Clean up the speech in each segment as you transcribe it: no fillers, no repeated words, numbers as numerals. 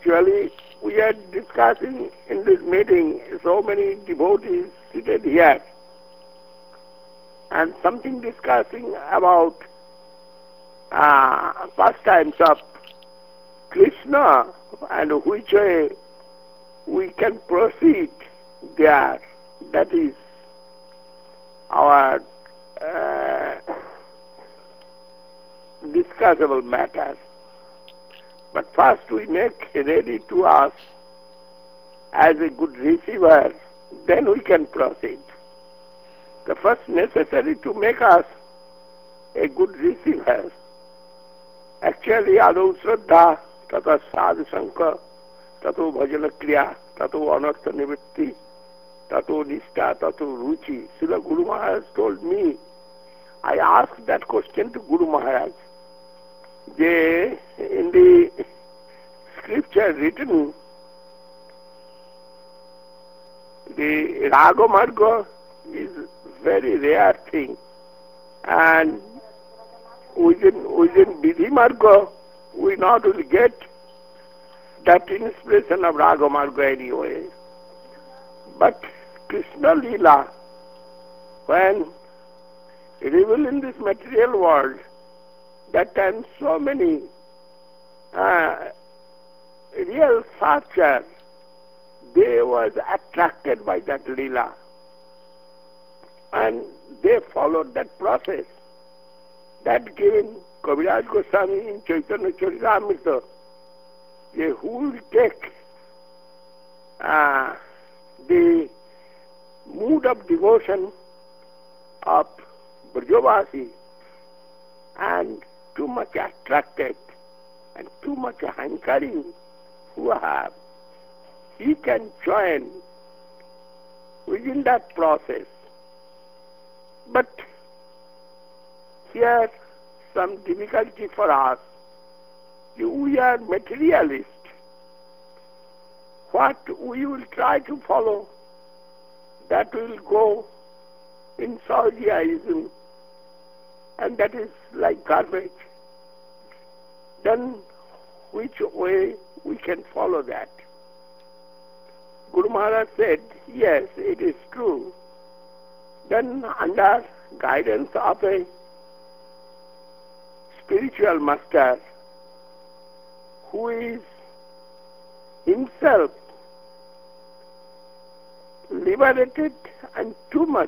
Actually, we are discussing in this meeting, so many devotees seated here, and something discussing about pastimes of Krishna and which way we can proceed there. That is our discussable matter. But first we make ready to us as a good receiver, then we can proceed. The first necessary to make us a good receiver, actually adau Shraddha, tata sadhu sanka, tato bhajana kriya, tato anartha nivritti, tato nishta, tato ruchi. Srila Guru Maharaj told me, I asked that question to Guru Maharaj, in the scripture written, the Raga Marga is very rare thing, and within Vidhi Marga we not will get that inspiration of Raga Marga anyway. But Krishna Leela, when revealed in this material world, that time so many real searchers, they was attracted by that Leela, and they followed that process that given Kaviraj Goswami in Chaitanya Charitamrita, who will take the mood of devotion of Brajavasi and too much attracted and too much hankering who have, he can join within that process. But here some difficulty for us. We are materialists. What we will try to follow, that will go in Saudiaism, and that is like garbage. Then which way we can follow that? Guru Maharaj said, yes, it is true. Then under guidance of a spiritual master who is himself liberated and too much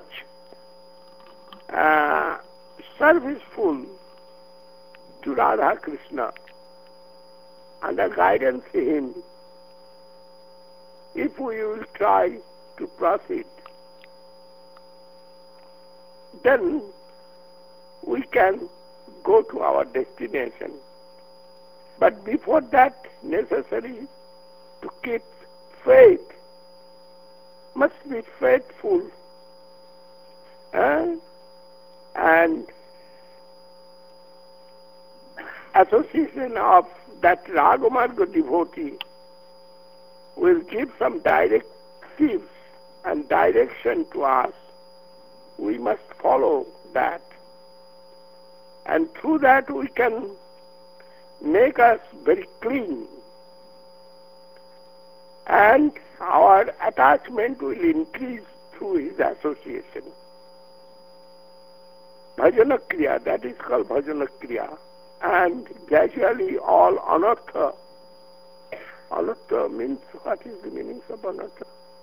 serviceful to Radha Krishna, under guidance of him, if we will try to proceed, then we can go to our destination. But before that, necessary to keep faith, must be faithful, and association of that Ragamarga devotee will give some directives and direction to us. We must follow that, and through that we can make us very clean, and our attachment will increase through his association. Bhajana Kriya, that is called Bhajana Kriya, and gradually all anartha. Anartha means, what is the meaning of anartha?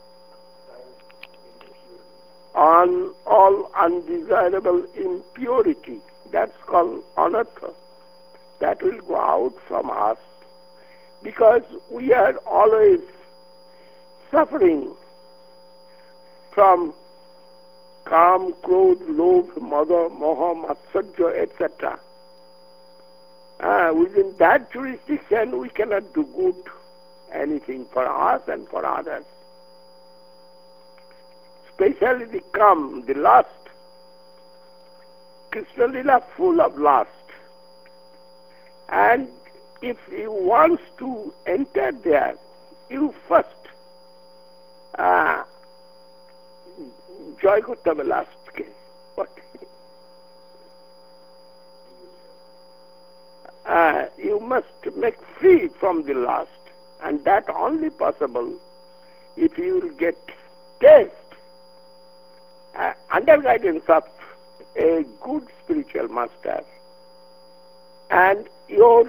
On all undesirable impurity, that's called anartha. That will go out from us, because we are always suffering from Kam, Krodh, Lobh, Mada, Moha, Matsarya, etc. Within that jurisdiction we cannot do good anything for us and for others. Especially the Kam, the lust. Krishna Lila full of lust. And if he wants to enter there, you first joy Gautama last. What? You must make free from the lust, And that only possible if you will get taste under guidance of a good spiritual master, and your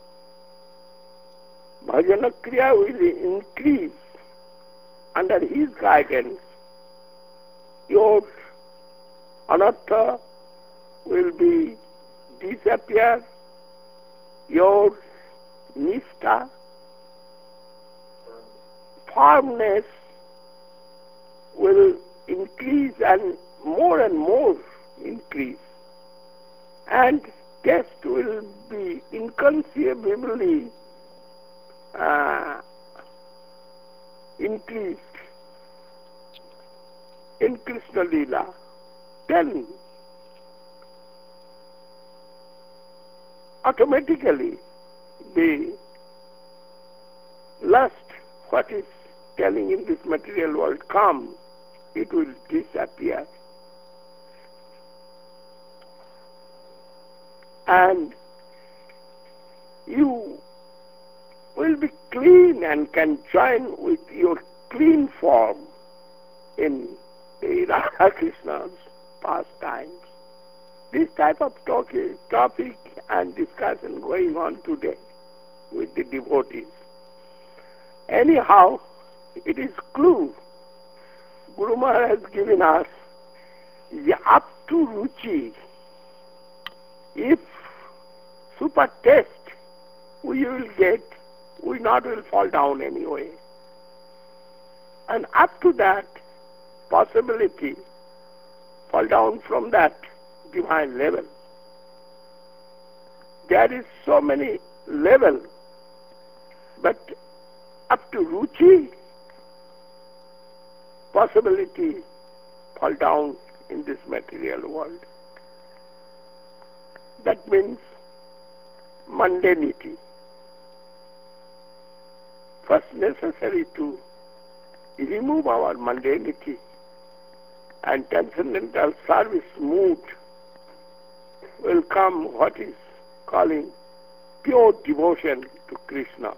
bhajana kriya will increase under his guidance. Your anartha will be disappear, your nistha, firmness will increase and more increase, and taste will be inconceivably increased in Krishna Leela. Then automatically the lust, what is telling in this material world, come, it will disappear. And you will be clean and can join with your clean form in the Radha Krishna's pastimes. This type of topic and discussion going on today with the devotees. Anyhow, it is clue. Guru Maharaj has given us up to ruchi. If super taste we will get, we not will fall down anyway. And up to that possibility, fall down from that divine level. There is so many levels, but up to ruchi, possibility fall down in this material world. That means mundanity. First necessary to remove our mundanity and transcendental service mood will come what is calling pure devotion to Krishna.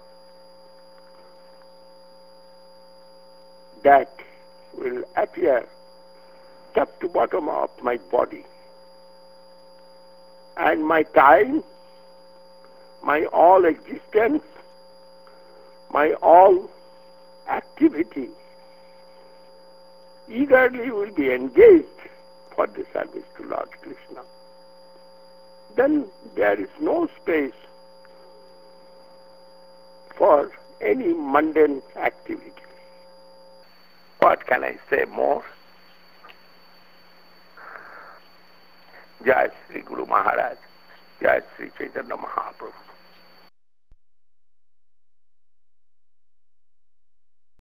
That will appear top to bottom of my body. And my time, my all existence, my all activity eagerly will be engaged for the service to Lord Krishna. Then there is no space for any mundane activity. What can I say more? Jai Sri Guru Maharaj, Jai Sri Chaitanya Mahaprabhu.